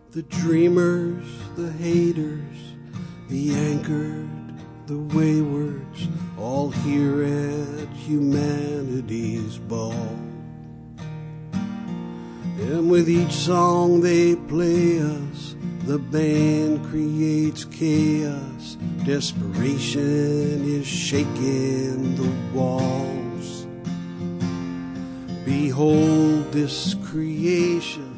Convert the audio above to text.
The dreamers, the haters, the anchored, the waywards, all here at humanity's ball. And with each song they play us, the band creates chaos. Desperation is shaking the walls. Behold this creation,